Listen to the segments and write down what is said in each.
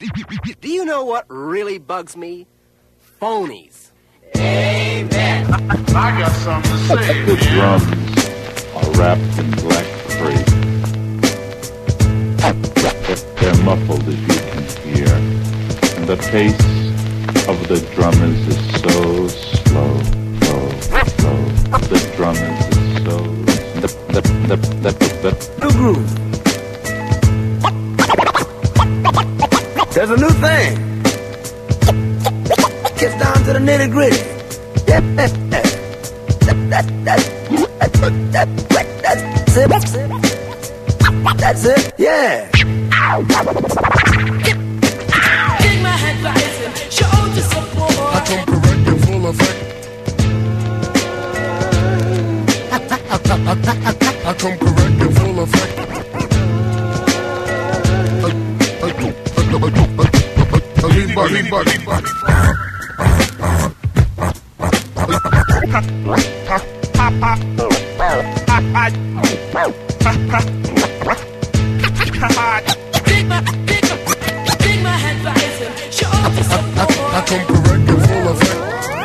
Do you know what really bugs me? Phonies. Amen. I got something to say. The drums are wrapped in black crape. They're muffled, as you can hear, and the pace of the drummers is so slow. The drummers is so New groove. There's a new thing. Gets down to the nitty gritty. That's it. Yeah. Kick my head rising, show the support. I come correct in full effect. I come correct in full effect. Kick my head rising, show the support. I come correct in full effect.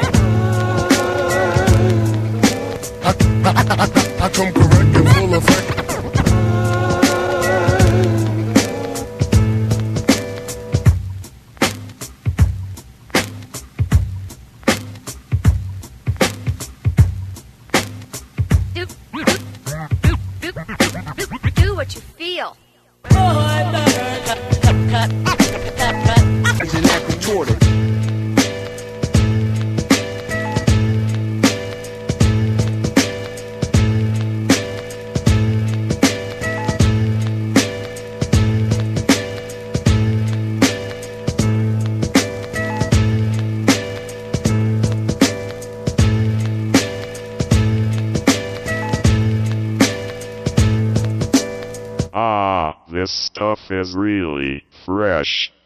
I come correct in full effect. Do what you feel. Isn't that contorted? Ah, this stuff is really fresh.